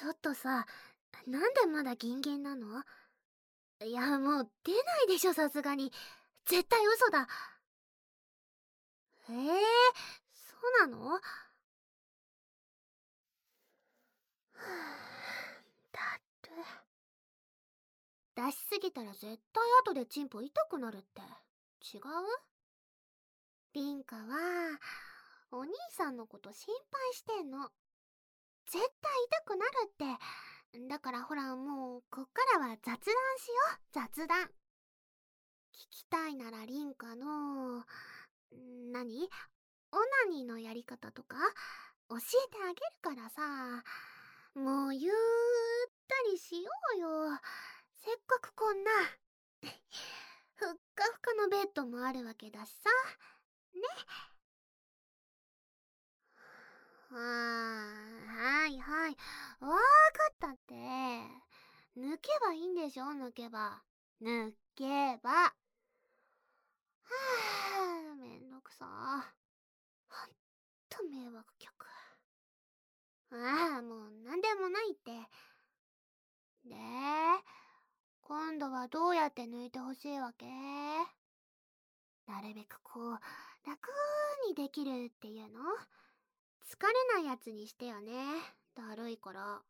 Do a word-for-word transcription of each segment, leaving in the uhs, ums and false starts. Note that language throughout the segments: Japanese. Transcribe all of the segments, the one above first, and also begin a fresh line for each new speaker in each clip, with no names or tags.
ちょっとさ、なんでまだギンギンなの？いや、もう出ないでしょ、さすがに。絶対嘘だ。ええー、そうなの？はぁ、だって出しすぎたら絶対後でチンポ痛くなるって。違う？リンカはお兄さんのこと心配してんの。絶対痛くなるって。だからほら、もうこっからは雑談しよう。雑談。聞きたいならリンカの何オナニーのやり方とか教えてあげるからさ。もうゆったりしようよ。せっかくこんなふっかふかのベッドもあるわけだしさ。ね。あー、はいはい。わーかったって。抜けばいいんでしょ、抜けば。抜けば。はぁ、めんどくさ。ほんと迷惑客。ああ、もうなんでもないって。で、今度はどうやって抜いてほしいわけ？なるべくこう、楽にできるっていうの？疲れないやつにしてよね。だるいから。は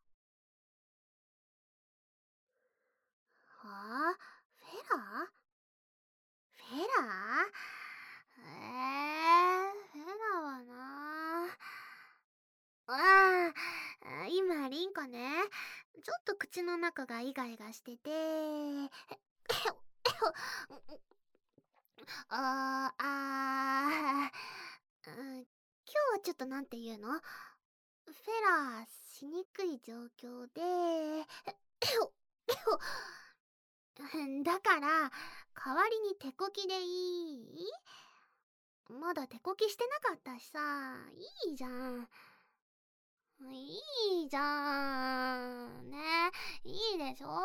あ？フェラ？フェラ？えー、フェラはなああ、今リンコね、ちょっと口の中がイガイガしてて、あーあー、うん、今日はちょっとなんて言うの？フェラーしにくい状況で、だから代わりに手こきでいい？まだ手こきしてなかったしさ。いいじゃん。いいじゃん。ね。いいでしょ？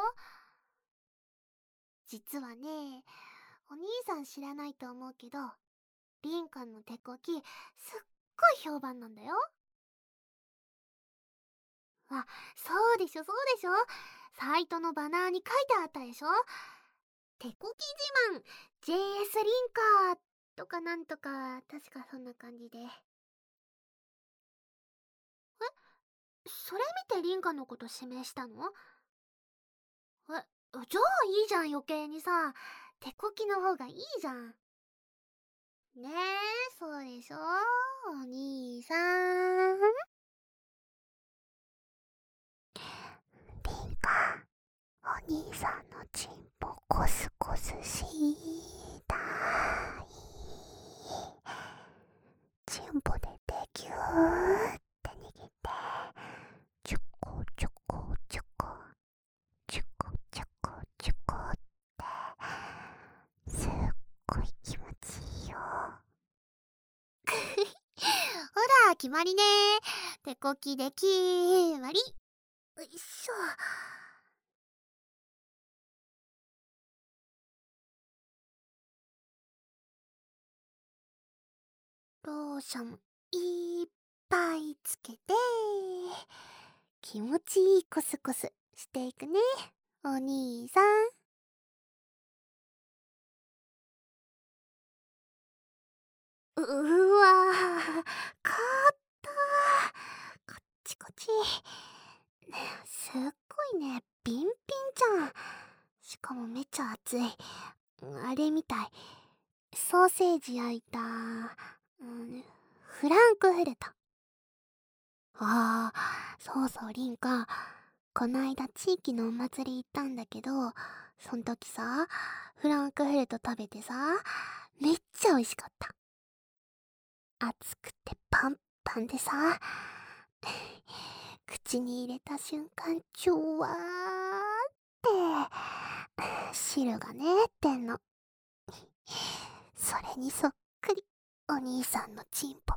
実はね、お兄さん知らないと思うけど、リンカの手こき、すっごい評判なんだよ。あ、そうでしょ、そうでしょ。サイトのバナーに書いてあったでしょ。手こき自慢 ジェイエス リンカーとかなんとか、確かそんな感じで。え、それ見てリンカのこと指名したの？え、じゃあいいじゃん、余計にさ。手こきの方がいいじゃん。ねえ、そうでしょ、お兄さん。リンカ、お兄さんのチンポコスコスしたい。チンポでできゅーって握って、チョコチョコチョコ、チョコチョコチョコって、すっごい気持ちいいよ。ほら、決まりね。手こきで決まり。よいしょ。ローションいっぱいつけて、気持ちいいコスコスしていくね、お兄さん。う、うわー、かったー。こっちこっち。ね、すっごいね、ビンピンじゃん。しかもめっちゃ熱い。あれみたい。ソーセージ焼いた、うん、フランクフルト。ああ、そうそう、リンカ。こないだ地域のお祭り行ったんだけど、そん時さ、フランクフルト食べてさ、めっちゃ美味しかった。熱くてパンパンでさ、口に入れた瞬間、ジュワーって汁がねってんの。それにそっくり、お兄さんのチンポ。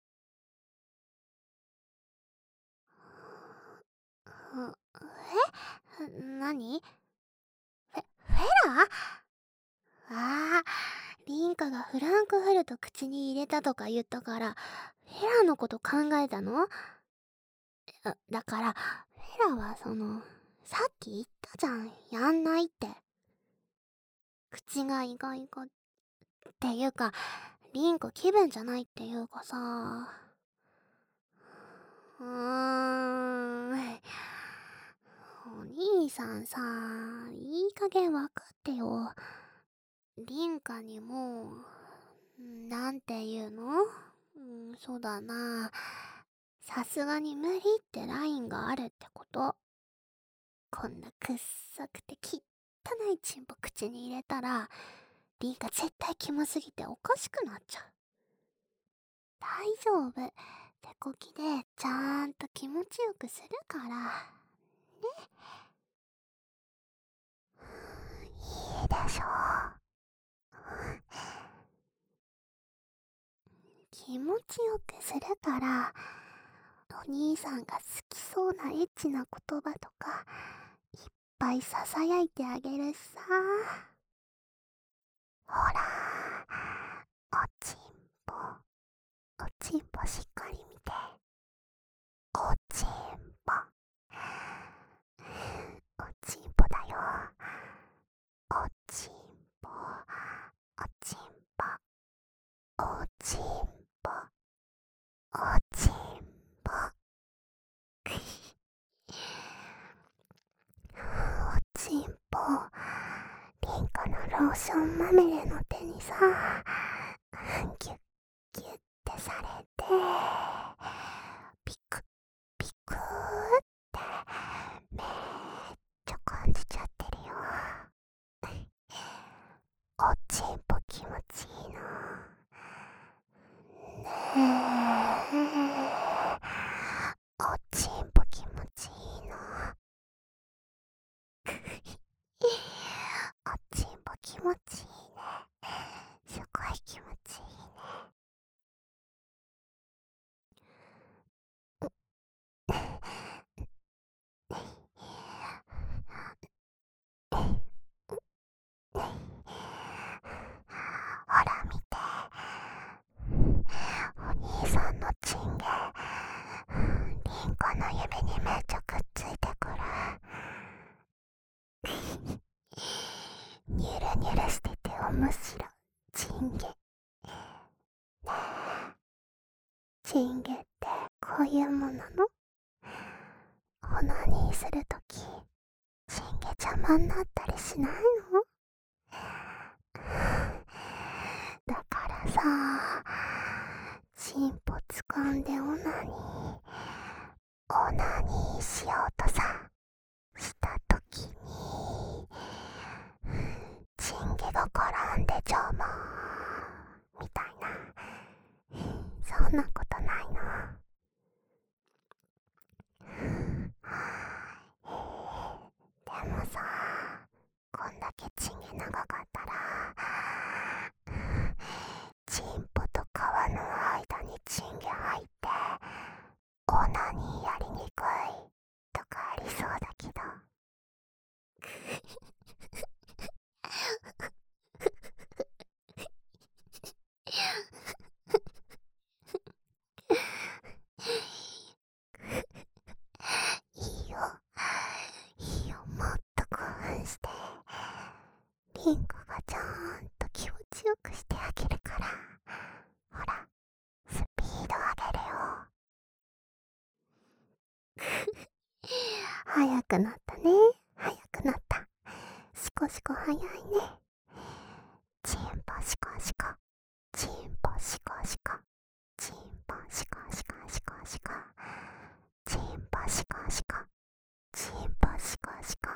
うえ何？フェ、フェラ？ああ、リンカがフランクフルト口に入れたとか言ったから、フェラのこと考えたの？あ、だから、フらはその、さっき言ったじゃん、やんないって。口がイガイガっていうか、リンコ気分じゃないっていうかさ。うーん。お兄さんさ、いい加減わかってよ。リンカにも、なんていうの？うん、そうだな。さすがに無理ってラインがあるってこと。こんなくっさくて汚いチンポ口に入れたら、リンカ絶対キモすぎておかしくなっちゃう。大丈夫。手こきでちゃんと気持ちよくするから。ね。いいでしょう。気持ちよくするから、お兄さんが好きそうなエッチな言葉とか、いっぱいささやいてあげるしさ。ほら、おちんぽ、おちんぽしっかり見て。おちんぽ。おちんぽだよ。おちんぽ、おちんぽ、おちんぽ、おちんぽ。おちんぽ、リンカのローションまみれの手にさ、ギュッギュッてされて、ピクピクってめっちゃ感じちゃってるよ。おちんぽ気持ちいいな。ねえ、おちんぽ気持ちいいな。おちんぽ気持ちいいね。すごい気持ちいいね。ほら見て、お兄さんのチンゲ、リンコの指にめっちゃくっついてくる。ニュルニュルしてて面白いチンゲ。ねえ、チンゲってこういうものなの？オナニーするとき、チンゲ邪魔になったりしないの？だからさ、チンポ掴んでオナニー、オナニーしようとさ、したときに、チンゲが絡んで邪魔、みたいな。そんなことないの？でもさ、こんだけチンゲ長かったら、チンポと皮の間にチンゲ入って、オナニーやりにくいとかありそうだけど。いいよ、いいよ、もっと興奮して。リンコがちゃんと気持ちよくしてあげるから。ほら、スピード上げるよ。早くなったね。早くなった。シコシコ早いね。チンポシコシコ。チンポシコシコ。チンポシコシコシコシコ。チンポシコシコ。チンポシコシコ。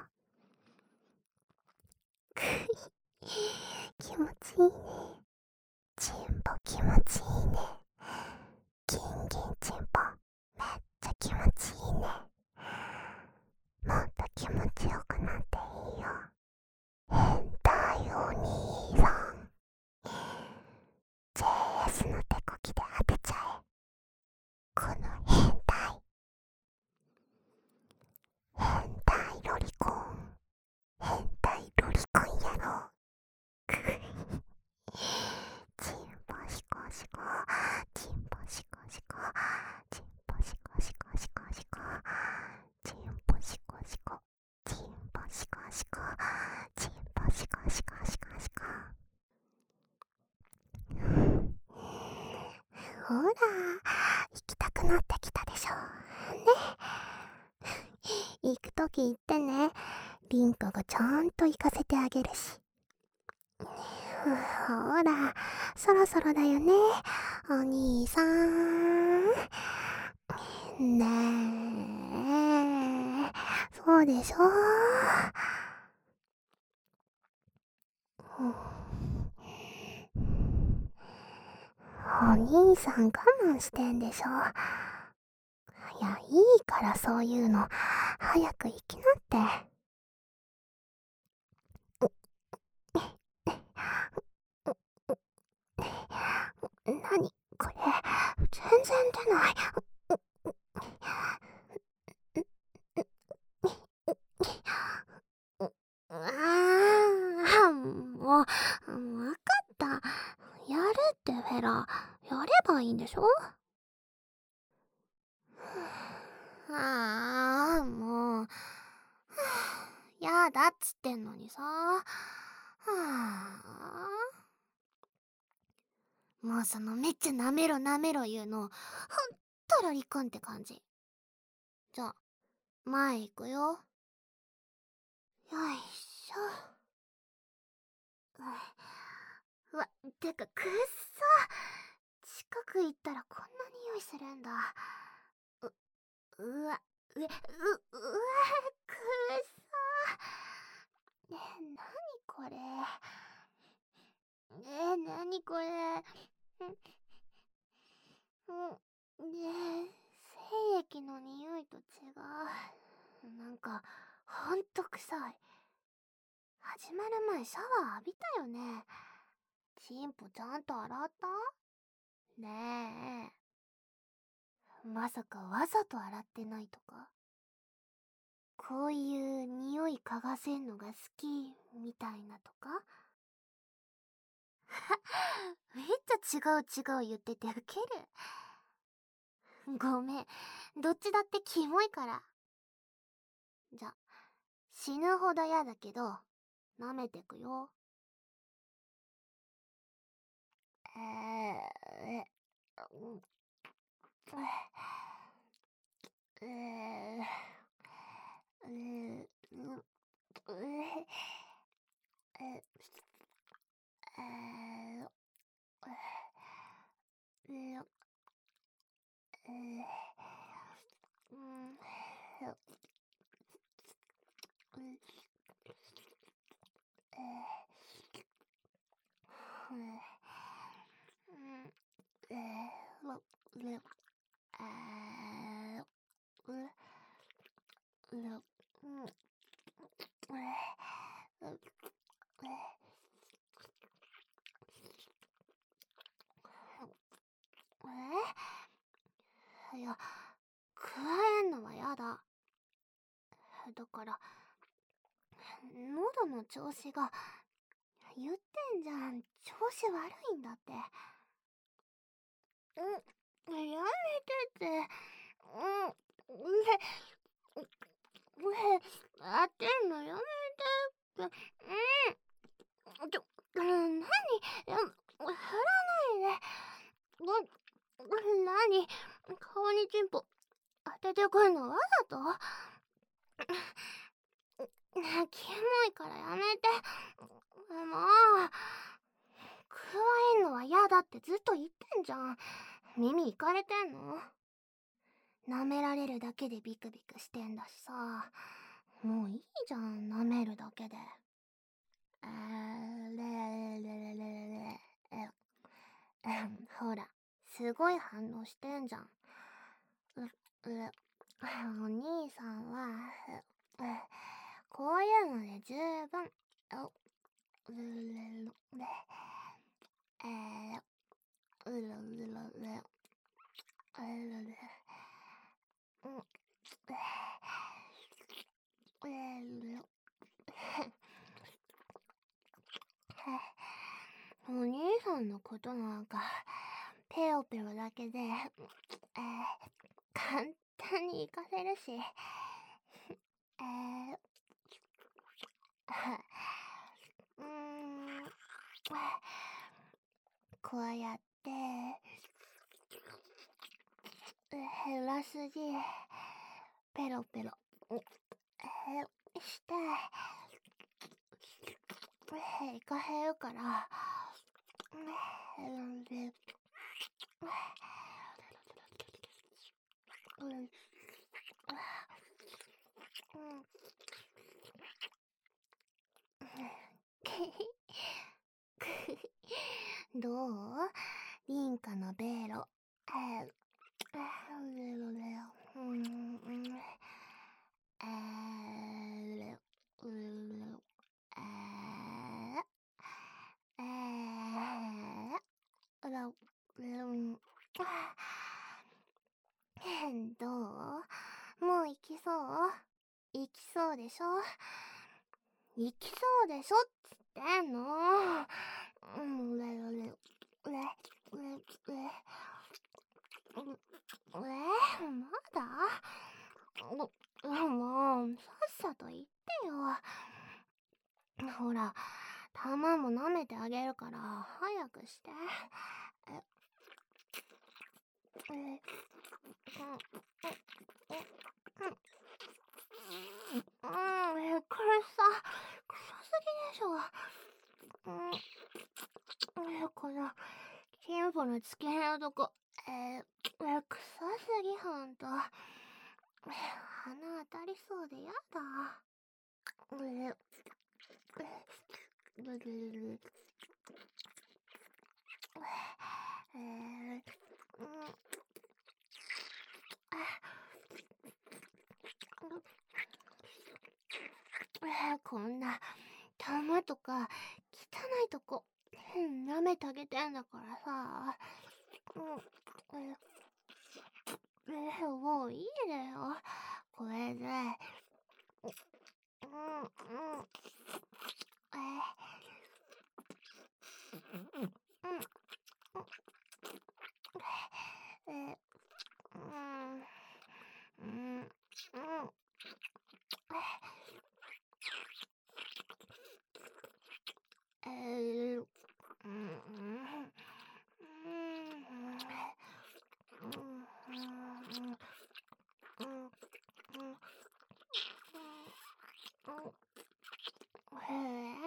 気持ちいいね。チンポ気持ちいいね。ギンギンチンポめっちゃ気持ちいいね。もっと気持ちよくなっていいよ。変態お兄さん、 ジェイエス の手こきで当てちゃえ。この変態変態ロリコン、変態ロリコンやろ。チンポシコシコ、チンポシコシコ、チンポシコシコシコシコ、チンポ行きたくなってきたでしょ。ね。行くとき言ってね。リンカがちゃんと行かせてあげるし。ほら、そろそろだよね、お兄さん。ねえ、そうでしょ。お兄さん我慢してんでしょ。いや、いいからそういうの。早く行きなって。なにこれ、全然出ない。ああ、もう、わかった。やるってフェラ、やればいいんでしょ。ああ、もう、やだっつってんのにさ。はあ、もうそのめっちゃなめろなめろ言うの、ほんとロリコンって感じ。じゃあ、前行くよ。よいしょ。うわ、てかくっそ。近く行ったらこんな匂いするんだ。う、うわ、う、う、うわ、くっそ。ねえ、なにこれ。ねえ、なにこれ。うん、ねえ、精液の匂いと違う。なんか、ほんと臭い。始まる前シャワー浴びたよね。チンポちゃんと洗った？ねえ。まさかわざと洗ってないとか？こういう匂い嗅がせんのが好きみたいなとか？めっちゃ違う違う言っててウケる。ごめん。どっちだってキモいから。じゃ、死ぬほど嫌だけど、舐めてくよ。えー、え、うん、えー、えー、うん、え、え、えー、えー、えー、うん、うん、えー、うん、えー、う、う、あー、う、う、うん、う、う、え、いや、加えんのはやだ。だから、喉の調子が、言ってんじゃん、調子悪いんだって。うん、やめてって。うん、うへ、うへ、当てんのやめてって。うん、ちょ、うん、なに、振らないで。う、なに、顔にチンポ当ててくんのわざと？キモいからやめて。もう、加えんのは嫌だってずっと言ってんじゃん。耳いかれてんの？舐められるだけでビクビクしてんだしさ。もういいじゃん、舐めるだけで。あーれれれれれれ。ほら、すごい反応してんじゃん。う、う、お兄さんは、う、こういうので十分。お、うるるれ、えー、うるるれ、うるる、うん、えー、お兄さんのことなんか、ペロペロだけで、えー、簡単に活かせるし、えー、うーん、こうやって、 減らすぎ。ペロペロえしてへかへるからへんでうんどうリンカのベロ。えー、うん、うん、えー、うん、えー、えー、うん、どうもう行きそう？行きそうでしょ？行きそうでしょっつってんの。うん、れれれれれれえー、まだもう、さっさと言ってよ。ほら、玉も舐めてあげるから、早くして。え、え、うん、うん、うん、え、これさ、臭すぎでしょ。うん、え、この、チンポの付け根のとこ、えー、え、臭すぎほんと。鼻当たりそうでやだ。え、え、えー、うん、えー、こんな玉とか汚いとこ舐めてあげてんだからさ。うん、ええー、もういいだよこれで。うん、うん、えー、うん、えー、うん、うん、うん、えー、うん、へえ、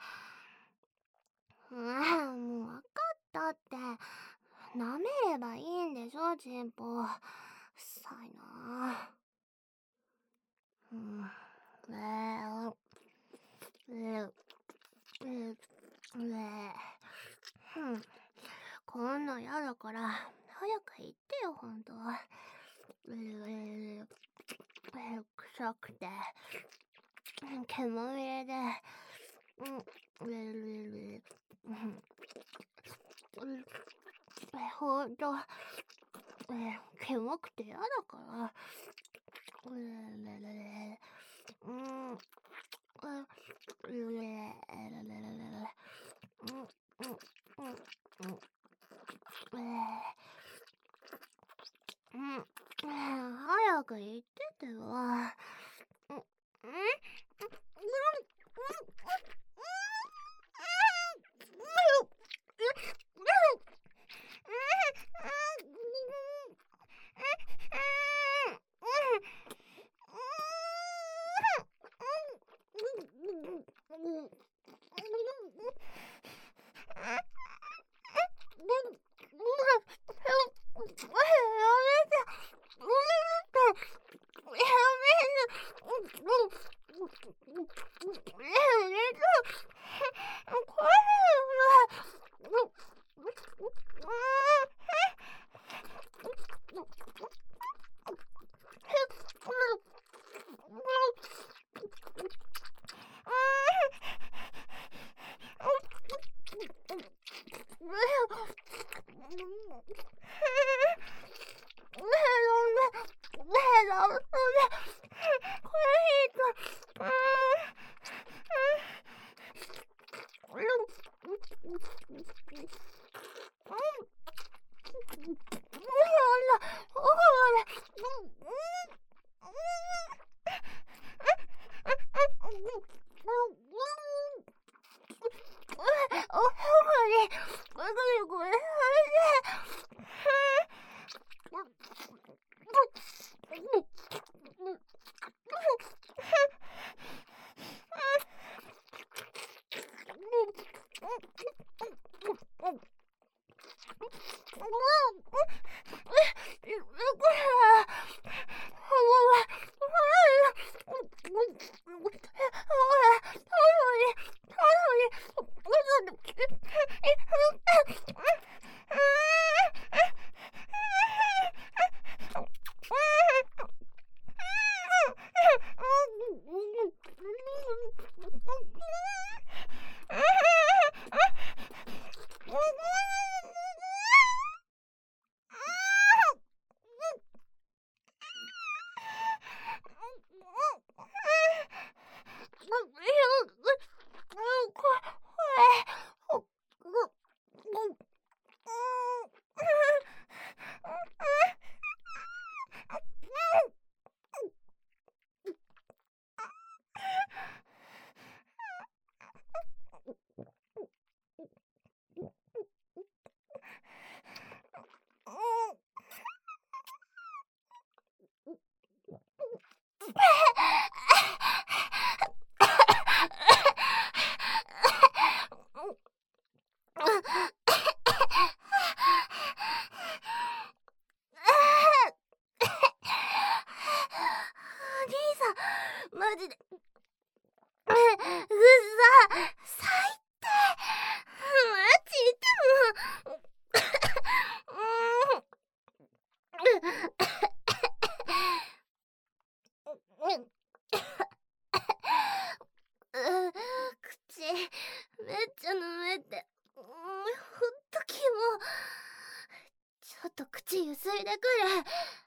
ああ、もうわかったって。舐めればいいんでしょ、チンポ。うっさいな。うん。えー、えー、えー、えー、うん。こんなんやだから、早く言ってよ、ほんと。えー、えー、臭くて、煙まみれで、うん、えー、うん、え、ほんと、え、キモくてやだから。うれれれうん、うれれれれれうん、うん、うん、うん、えー、うん、早く言っててよ。うん、うん、やめて。 マジで。うっさ、最低。マジでもう。口めっちゃ飲めて、ほんとキモ。ちょっと口ゆすいでくる。